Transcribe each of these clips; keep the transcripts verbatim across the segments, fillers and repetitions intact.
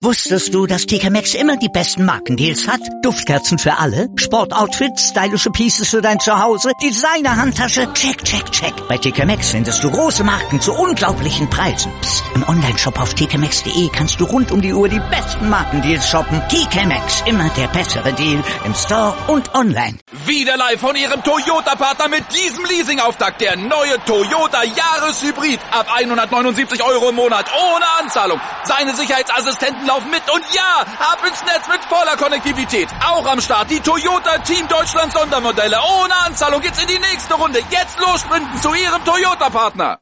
Wusstest du, dass T K Maxx immer die besten Markendeals hat? Duftkerzen für alle, Sportoutfits, stylische Pieces für dein Zuhause, Designer-Handtasche, check, check, check. Bei T K Maxx findest du große Marken zu unglaublichen Preisen. Psst. Im Onlineshop auf t k maxx punkt de kannst du rund um die Uhr die besten Markendeals shoppen. T K Maxx, immer der bessere Deal im Store und online. Wieder live von Ihrem Toyota-Partner mit diesem Leasing-Auftakt. Der neue Toyota Jahreshybrid. Ab hundertneunundsiebzig Euro im Monat ohne Anzahlung. Seine Sicherheitsassistenten laufen mit und ja, ab ins Netz mit voller Konnektivität. Auch am Start die Toyota Team Deutschland Sondermodelle. Ohne Anzahlung geht's in die nächste Runde. Jetzt los sprinten zu Ihrem Toyota-Partner.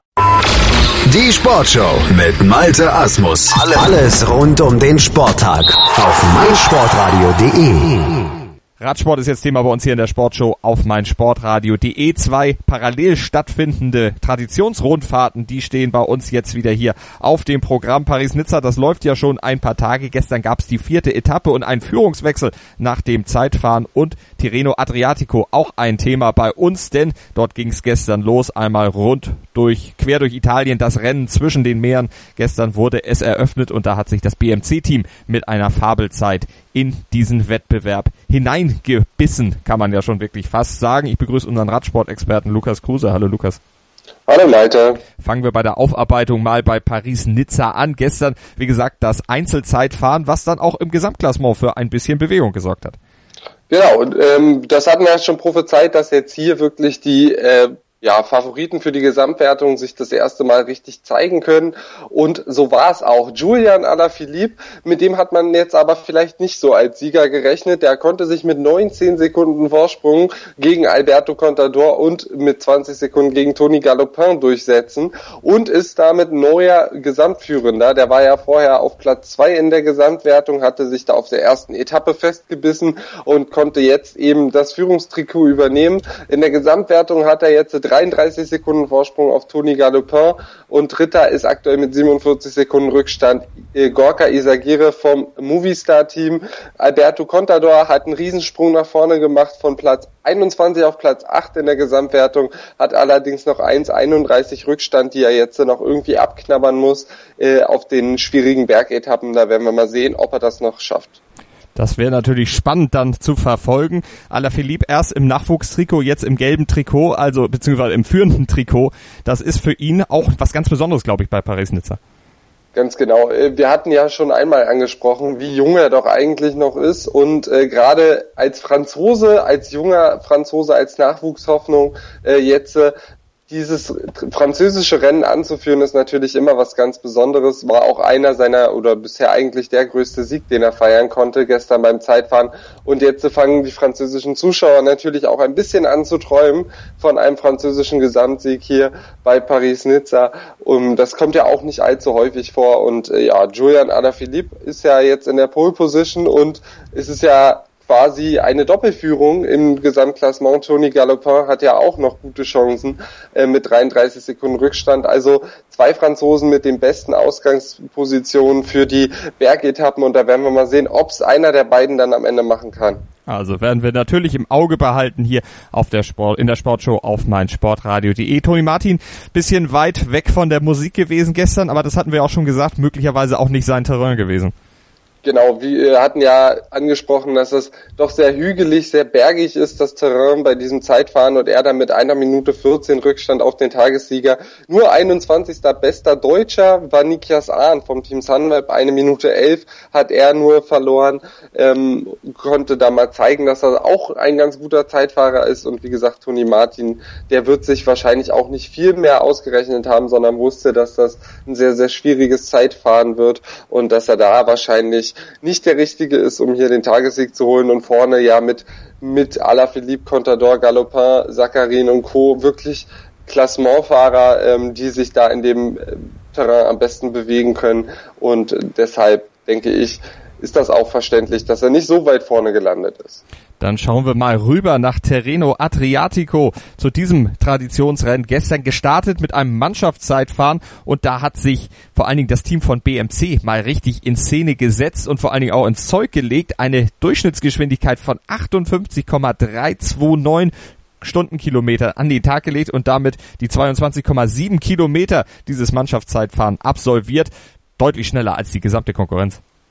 Die Sportshow mit Malte Asmus. Alles rund um den Sporttag auf meinsportradio punkt de. Radsport ist jetzt Thema bei uns hier in der Sportshow auf meinsportradio punkt de. Zwei parallel stattfindende Traditionsrundfahrten, die stehen bei uns jetzt wieder hier auf dem Programm. Paris-Nizza, das läuft ja schon ein paar Tage. Gestern gab es die vierte Etappe und einen Führungswechsel nach dem Zeitfahren. Und Tirreno Adriatico, auch ein Thema bei uns, denn dort ging es gestern los, einmal rund durch, quer durch Italien, das Rennen zwischen den Meeren. Gestern wurde es eröffnet und da hat sich das B M C-Team mit einer Fabelzeit in diesen Wettbewerb hineingebissen, kann man ja schon wirklich fast sagen. Ich begrüße unseren Radsportexperten Lukas Kruse. Hallo Lukas. Hallo Malte. Fangen wir bei der Aufarbeitung mal bei Paris-Nizza an. Gestern, wie gesagt, das Einzelzeitfahren, was dann auch im Gesamtklassement für ein bisschen Bewegung gesorgt hat. Genau, und ähm, das hatten wir ja schon prophezeit, dass jetzt hier wirklich die äh, ja, Favoriten für die Gesamtwertung sich das erste Mal richtig zeigen können. Und so war es auch. Julian Alaphilippe, mit dem hat man jetzt aber vielleicht nicht so als Sieger gerechnet. Der konnte sich mit neunzehn Sekunden Vorsprung gegen Alberto Contador und mit zwanzig Sekunden gegen Tony Galopin durchsetzen und ist damit neuer Gesamtführender. Der war ja vorher auf Platz zwei in der Gesamtwertung, hatte sich da auf der ersten Etappe festgebissen und konnte jetzt eben das Führungstrikot übernehmen. In der Gesamtwertung hat er jetzt dreiunddreißig Sekunden Vorsprung auf Tony Galopin und Dritter ist aktuell mit siebenundvierzig Sekunden Rückstand Gorka Izagirre vom Movistar-Team. Alberto Contador hat einen Riesensprung nach vorne gemacht von Platz einundzwanzig auf Platz acht in der Gesamtwertung, hat allerdings noch eins Komma einunddreißig Rückstand, die er jetzt noch irgendwie abknabbern muss äh, auf den schwierigen Bergetappen. Da werden wir mal sehen, ob er das noch schafft. Das wäre natürlich spannend dann zu verfolgen. Alaphilippe erst im Nachwuchstrikot, jetzt im gelben Trikot, also beziehungsweise im führenden Trikot. Das ist für ihn auch was ganz Besonderes, glaube ich, bei Paris-Nizza. Ganz genau. Wir hatten ja schon einmal angesprochen, wie jung er doch eigentlich noch ist und äh, gerade als Franzose, als junger Franzose, als Nachwuchshoffnung äh, jetzt äh, dieses französische Rennen anzuführen, ist natürlich immer was ganz Besonderes. War auch einer seiner, oder bisher eigentlich der größte Sieg, den er feiern konnte, gestern beim Zeitfahren. Und jetzt fangen die französischen Zuschauer natürlich auch ein bisschen an zu träumen von einem französischen Gesamtsieg hier bei Paris-Nizza. Und das kommt ja auch nicht allzu häufig vor. Und äh, ja, Julian Alaphilippe ist ja jetzt in der Pole Position und es ist ja quasi eine Doppelführung im Gesamtklassement. Tony Galopin hat ja auch noch gute Chancen äh, mit dreiunddreißig Sekunden Rückstand. Also zwei Franzosen mit den besten Ausgangspositionen für die Bergetappen und da werden wir mal sehen, ob es einer der beiden dann am Ende machen kann. Also werden wir natürlich im Auge behalten hier auf der Sport, in der Sportshow auf meinsportradio punkt de. Toni Martin, bisschen weit weg von der Musik gewesen gestern, aber das hatten wir auch schon gesagt, möglicherweise auch nicht sein Terrain gewesen. Genau, wir hatten ja angesprochen, dass es doch sehr hügelig, sehr bergig ist, das Terrain bei diesem Zeitfahren und er dann mit einer Minute vierzehn Rückstand auf den Tagessieger. Nur einundzwanzigster bester Deutscher war Nikias Ahn vom Team Sunweb, eine Minute elf hat er nur verloren, ähm, konnte da mal zeigen, dass er auch ein ganz guter Zeitfahrer ist und wie gesagt, Toni Martin, der wird sich wahrscheinlich auch nicht viel mehr ausgerechnet haben, sondern wusste, dass das ein sehr, sehr schwieriges Zeitfahren wird und dass er da wahrscheinlich nicht der Richtige ist, um hier den Tagessieg zu holen und vorne ja mit mit Alaphilippe, Contador, Galopin, Sakharin und Co. wirklich Klassementfahrer, ähm, die sich da in dem äh, Terrain am besten bewegen können und äh, deshalb denke ich, ist das auch verständlich, dass er nicht so weit vorne gelandet ist. Dann schauen wir mal rüber nach Tirreno Adriatico zu diesem Traditionsrennen. Gestern gestartet mit einem Mannschaftszeitfahren und da hat sich vor allen Dingen das Team von B M C mal richtig in Szene gesetzt und vor allen Dingen auch ins Zeug gelegt. Eine Durchschnittsgeschwindigkeit von achtundfünfzig Komma dreihundertneunundzwanzig Stundenkilometer an den Tag gelegt und damit die zweiundzwanzig Komma sieben Kilometer dieses Mannschaftszeitfahren absolviert. Deutlich schneller als die gesamte Konkurrenz.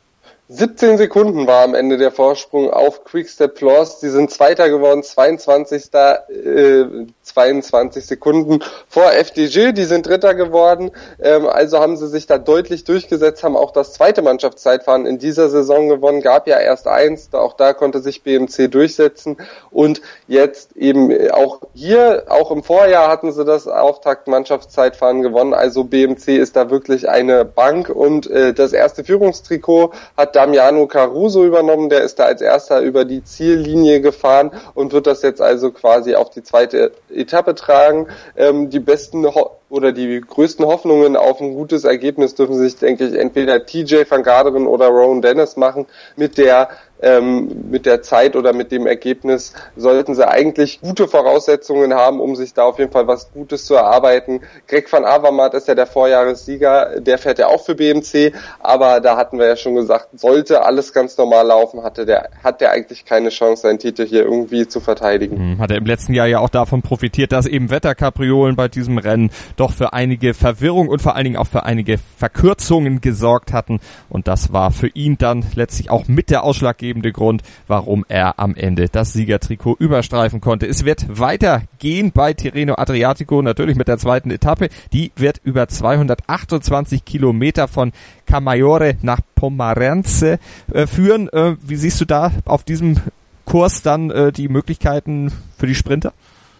siebzehn Sekunden war am Ende der Vorsprung auf Quick-Step Floors. Die sind Zweiter geworden, zweiundzwanzigster Äh, zweiundzwanzig Sekunden vor F D J. Die sind Dritter geworden. Ähm, also haben sie sich da deutlich durchgesetzt, haben auch das zweite Mannschaftszeitfahren in dieser Saison gewonnen. Gab ja erst eins, auch da konnte sich B M C durchsetzen. Und jetzt eben auch hier, auch im Vorjahr hatten sie das Auftakt-Mannschaftszeitfahren gewonnen. Also B M C ist da wirklich eine Bank. Und äh, das erste Führungstrikot hat Damiano Caruso übernommen, der ist da als erster über die Ziellinie gefahren und wird das jetzt also quasi auf die zweite Etappe tragen. Ähm, die besten Ho- oder die größten Hoffnungen auf ein gutes Ergebnis dürfen sich, denke ich, entweder T J van Garderen oder Rowan Dennis machen. Mit der ähm, mit der Zeit oder mit dem Ergebnis sollten sie eigentlich gute Voraussetzungen haben, um sich da auf jeden Fall was Gutes zu erarbeiten. Greg van Avermaet ist ja der Vorjahressieger, der fährt ja auch für B M C, aber da hatten wir ja schon gesagt, sollte alles ganz normal laufen, hatte der, hat der eigentlich keine Chance, seinen Titel hier irgendwie zu verteidigen. Hat er im letzten Jahr ja auch davon profitiert, dass eben Wetterkapriolen bei diesem Rennen doch für einige Verwirrung und vor allen Dingen auch für einige Verkürzungen gesorgt hatten. Und das war für ihn dann letztlich auch mit der ausschlaggebende Grund, warum er am Ende das Siegertrikot überstreifen konnte. Es wird weitergehen bei Tirreno Adriatico, natürlich mit der zweiten Etappe. Die wird über zweihundertachtundzwanzig Kilometer von Camaiore nach Pomerance äh, führen. Äh, wie siehst du da auf diesem Kurs dann äh, die Möglichkeiten für die Sprinter?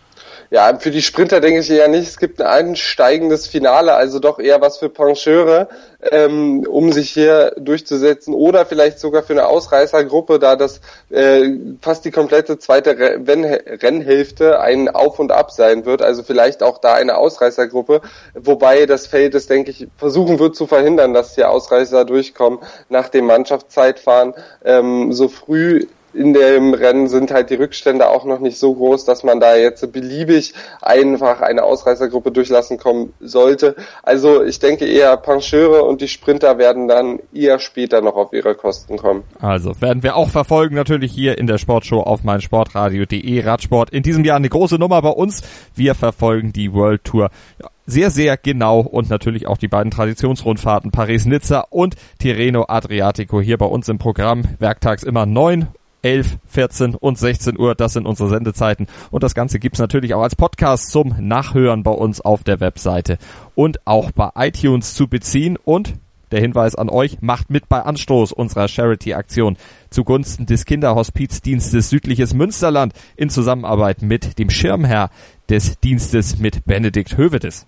Ja, für die Sprinter denke ich eher nicht. Es gibt ein einsteigendes Finale, also doch eher was für Pencheure, ähm, um sich hier durchzusetzen oder vielleicht sogar für eine Ausreißergruppe, da das äh, fast die komplette zweite Rennhälfte ein Auf und Ab sein wird. Also vielleicht auch da eine Ausreißergruppe, wobei das Feld es, denke ich, versuchen wird zu verhindern, dass hier Ausreißer durchkommen nach dem Mannschaftszeitfahren. Ähm, so früh in dem Rennen sind halt die Rückstände auch noch nicht so groß, dass man da jetzt beliebig einfach eine Ausreißergruppe durchlassen kommen sollte. Also ich denke eher Pencheure und die Sprinter werden dann eher später noch auf ihre Kosten kommen. Also werden wir auch verfolgen, natürlich hier in der Sportshow auf meinsportradio punkt de. Radsport in diesem Jahr eine große Nummer bei uns. Wir verfolgen die World Tour sehr, sehr genau und natürlich auch die beiden Traditionsrundfahrten Paris-Nizza und Tirreno Adriatico hier bei uns im Programm. Werktags immer neun, elf, vierzehn und sechzehn Uhr, das sind unsere Sendezeiten und das Ganze gibt's natürlich auch als Podcast zum Nachhören bei uns auf der Webseite und auch bei iTunes zu beziehen. Und der Hinweis an euch, macht mit bei Anstoß unserer Charity-Aktion zugunsten des Kinderhospizdienstes Südliches Münsterland in Zusammenarbeit mit dem Schirmherr des Dienstes, mit Benedikt Hövedes.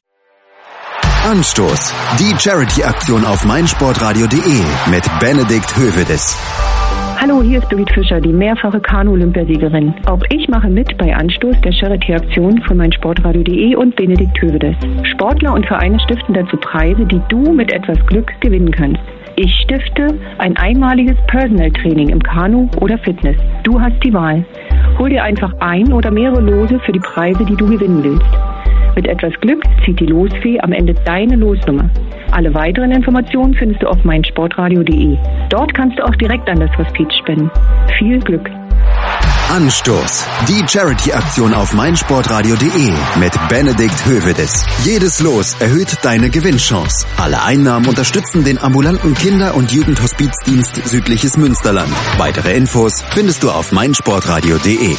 Anstoß, die Charity-Aktion auf meinsportradio punkt de mit Benedikt Hövedes. Hallo, hier ist Birgit Fischer, die mehrfache Kanu-Olympiasiegerin. Auch ich mache mit bei Anstoß der Charity-Aktion von meinsportradio punkt de und Benedikt Hövedes. Sportler und Vereine stiften dazu Preise, die du mit etwas Glück gewinnen kannst. Ich stifte ein einmaliges Personal-Training im Kanu oder Fitness. Du hast die Wahl. Hol dir einfach ein oder mehrere Lose für die Preise, die du gewinnen willst. Mit etwas Glück zieht die Losfee am Ende deine Losnummer. Alle weiteren Informationen findest du auf meinsportradio punkt de. Dort kannst du auch direkt an das Hospiz spenden. Viel Glück! Anstoß, die Charity-Aktion auf meinsportradio punkt de mit Benedikt Hövedes. Jedes Los erhöht deine Gewinnchance. Alle Einnahmen unterstützen den ambulanten Kinder- und Jugendhospizdienst Südliches Münsterland. Weitere Infos findest du auf meinsportradio punkt de.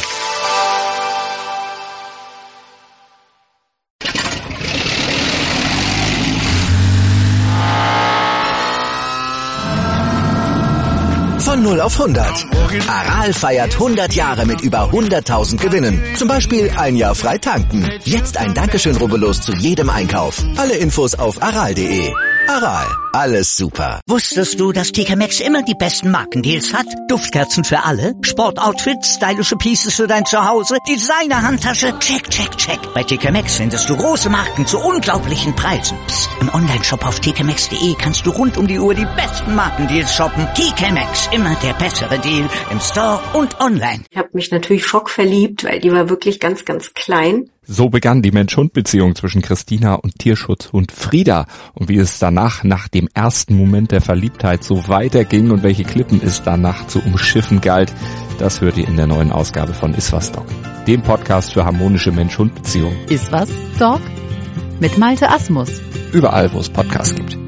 Von null auf hundert. Aral feiert hundert Jahre mit über hunderttausend Gewinnen. Zum Beispiel ein Jahr frei tanken. Jetzt ein Dankeschön, rubbellos zu jedem Einkauf. Alle Infos auf aral punkt de. Aral, alles super. Wusstest du, dass T K Maxx immer die besten Markendeals hat? Duftkerzen für alle, Sportoutfits, stylische Pieces für dein Zuhause, Designer-Handtasche, check, check, check. Bei T K Maxx findest du große Marken zu unglaublichen Preisen. Psst. Im Onlineshop auf t k maxx punkt de kannst du rund um die Uhr die besten Markendeals shoppen. T K Maxx, immer der bessere Deal im Store und online. Ich habe mich natürlich schockverliebt, weil die war wirklich ganz, ganz klein. So begann die Mensch-Hund-Beziehung zwischen Christina und Tierschutzhund Frieda. Und wie es danach, nach dem ersten Moment der Verliebtheit, so weiterging und welche Klippen es danach zu umschiffen galt, das hört ihr in der neuen Ausgabe von Iswas Dog, dem Podcast für harmonische Mensch-Hund-Beziehungen. Iswas Dog mit Malte Asmus. Überall, wo es Podcasts gibt.